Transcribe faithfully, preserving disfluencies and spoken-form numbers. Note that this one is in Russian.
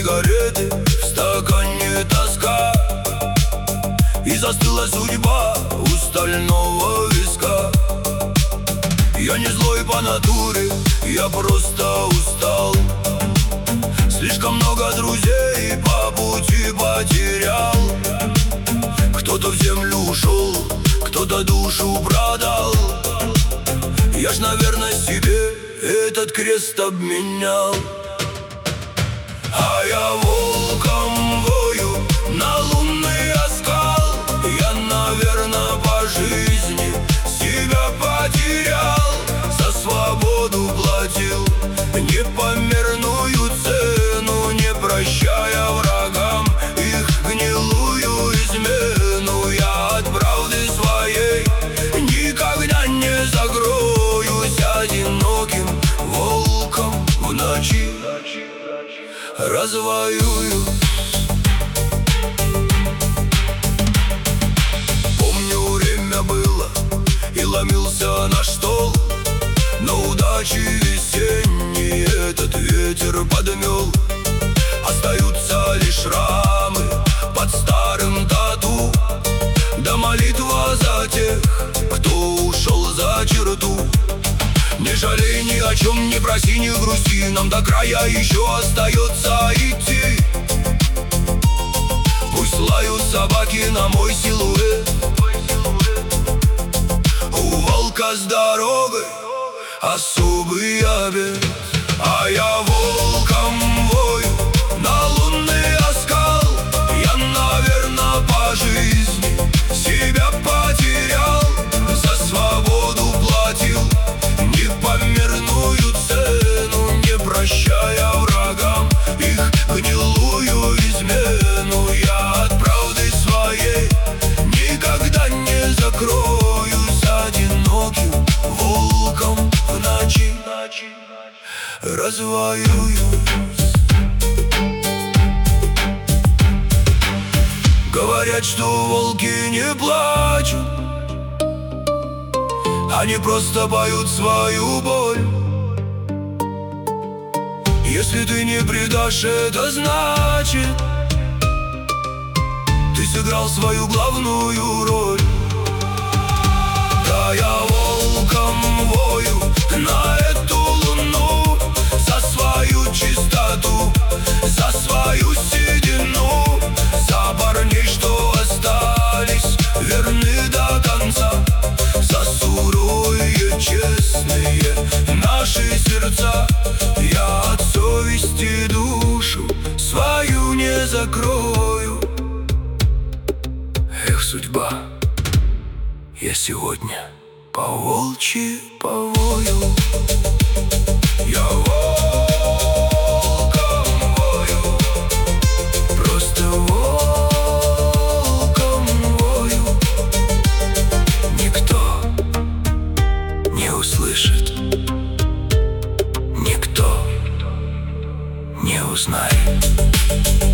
сигареты, в стакане тоска. И застыла судьба у стального виска. Я не злой по натуре, я просто устал. Слишком много друзей по пути потерял. Кто-то в землю ушел, кто-то душу продал. Я ж, наверное, себе этот крест обменял. А я волком вою на лунный оскал. Я, наверное, по жизни себя потерял. За свободу платил непомерную цену, не прощая врагам их гнилую измену. Я от правды своей никогда не закроюсь одиноким волком в ночи. Развоюю. Помню, время было, и ломился наш стол, но удачи весенний этот ветер подмел. Остаются лишь шрамы под старым тату, да молитва за тех, кто ушел за черту. Не жалей ни о чем, не проси, не грусти, нам до края еще остается идти. Пусть лают собаки на мой силуэт. У волка с дорогой особый обед. А я волком вою на лунный оскал. Я, наверное, по жизни себя потерял. За свободу платил непомерную цену, не прощая врагам их гнилую измену. Я от правды своей никогда не закроюсь одиноким волком в ночи. Развоююсь. Говорят, что волки не плачут, они просто поют свою боль. Если ты не предашь, это значит ты сыграл свою главную роль. Да, я волком вою на эту луну, за свою чистоту, за свою седину, за парней, что остались верны до конца, за суровые, честные наши сердца. Я от совести душу свою не закрою. Эх, судьба, я сегодня по-волчьи повою. Я волком вою, просто волком вою. Никто не услышит, никто не узнает.